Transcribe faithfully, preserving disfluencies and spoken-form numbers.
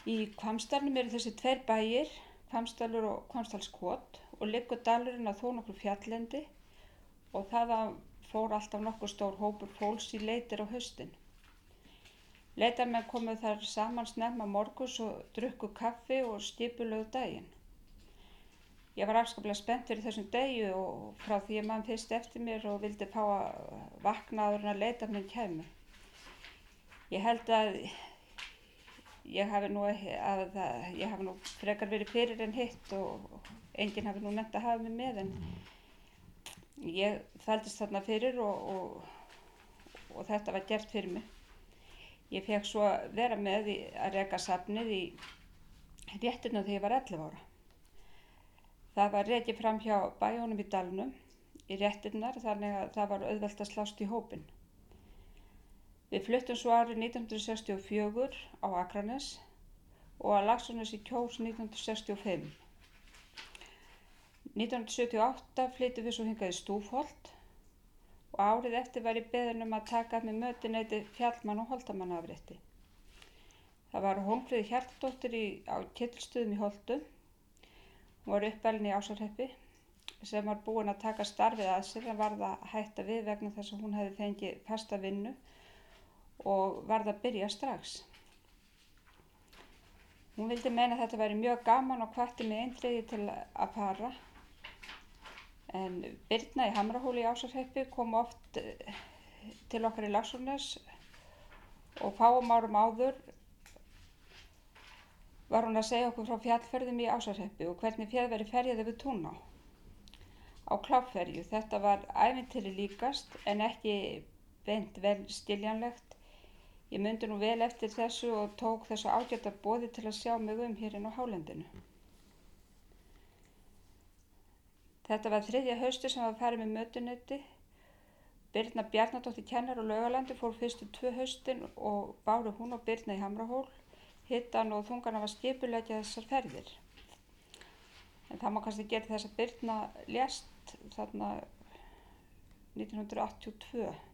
Í Hvammsdalnum eru þessi tveir bæir, Hvammsdalur og Hvammsdalskot, og liggur dalurinn á þó nokkru fjalllendi og þaðan fór alltaf nokkuð stór hópur fólks í leitir á haustin. Leitarmenn komu þar saman snemma morguns og drukku kaffi og skipulögðu daginn. Ég var afskaplega spennt fyrir þessum degi og frá því að mann fyrst eftir mér og vildi fá að vakna áður en að leitarmenn kæmu. Ég held að ég hafi nú, að, að ég hafi nú frekar verið fyrir en hitt og enginn hafi nú nefnt að hafa mig með, en ég þaldist þarna fyrir og, og, og þetta var gert fyrir mig. Ég fekk svo að vera með í, að reka safnið í réttina þegar ég var ellefu ára. Það var rekið fram hjá bæjónum í dalnum í réttinnar, þannig að það var auðvelt að slást í hópinn. Við fluttum svo árið nítján hundruð sextíu og fjögur á Akranes og að Laxárnesi í Kjós nítján hundruð sextíu og fimm. nítján hundruð sjötíu og átta flyttum við svo hingað í Stúfholt og árið eftir var ég beðin um að taka með mötuneyti Fjallmann og Holtamannaafrétti. Það var Hólmfríður Hjartardóttir í, á Ketilsstöðum í Holtum. Hún var uppalin í Ásarhreppi sem var búin að taka starfið að sér en varð að hætta við vegna þess að hún hefði fengið fasta vinnu og varð að byrja strax. Hún vildi meina að þetta væri mjög gaman og hvatti mig eindregið til að fara. En Birna í Hamrahóli í Ásarhreppi kom oft til okkar í Laxárnes og fáum árum áður var hún að segja okkur frá fjallferðum í Ásarhreppi og hvernig féðveri ferjaði við Túná á kláfferju. Þetta var ævintýri líkast en ekki beint vel skiljanlegt. Ég mundi nú vel eftir þessu og tók þessu ágæta boði til að sjá mig um hérinn á hálendinu. Þetta var þriðja hausti sem var farið með mötuneyti. Birna Bjarnadóttir kennar á Laugalandi fór fyrstu tvö haustin og báru hún og Birna í Hamrahól. Hittan og þungan var skipuleggja þessar ferðir. En það má kannski gera þess að Birna lést þarna nítján hundruð áttatíu og tvö.